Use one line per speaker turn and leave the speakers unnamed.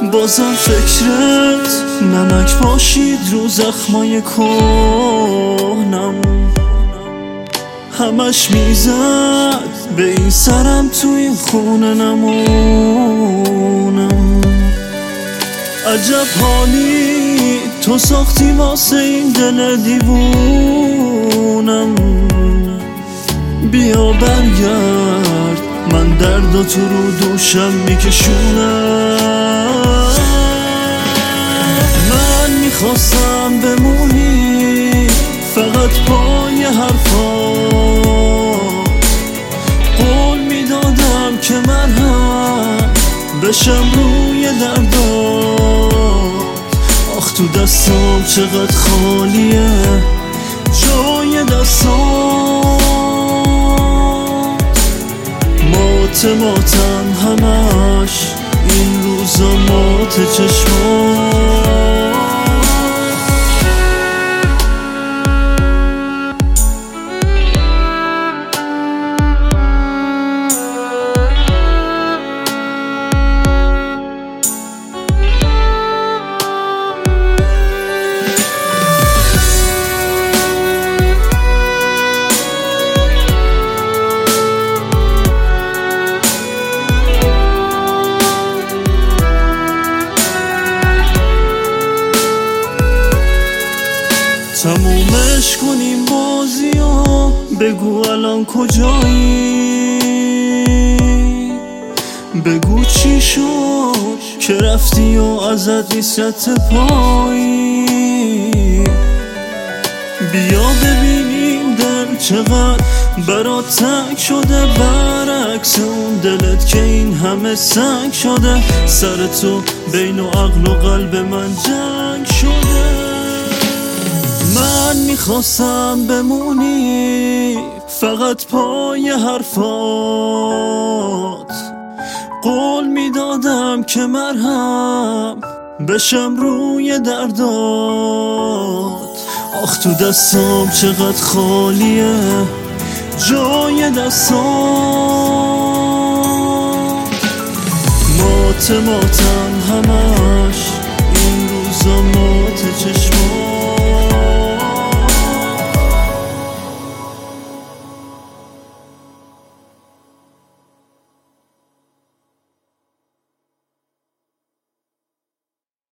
بازم فکرت نمک باشید رو زخمای کهنم، همش میزد به این سرم تو این خونه نمونم. عجب حالی تو ساختی واسه این دل دیوونم، بیا برگرد من درد تو رو دوشم میکشونم. من میخواستم بمونی فقط پای حرفات، قول میدادم که من هم بشم روی دردات. آخ تو دستام چقدر خالیه جای دستات، ماتم همش این روزا مات چشمات. تمومش کنیم بازیو، بگو الان کجایی، بگو چی شد که رفتی و ازت نیست پایی. بیا ببینیم دل چقدر برات تنگ شده، برعکس اون دلت که این همه سنگ شده. سر تو بین و عقل و قلب من جنگ شده. من میخواستم بمونی فقط پای حرفات، قول میدادم که مرهم بشم روی دردات. آخ تو دستام چقدر خالیه جای دستات، ماتم همش این روزا مات چشمات.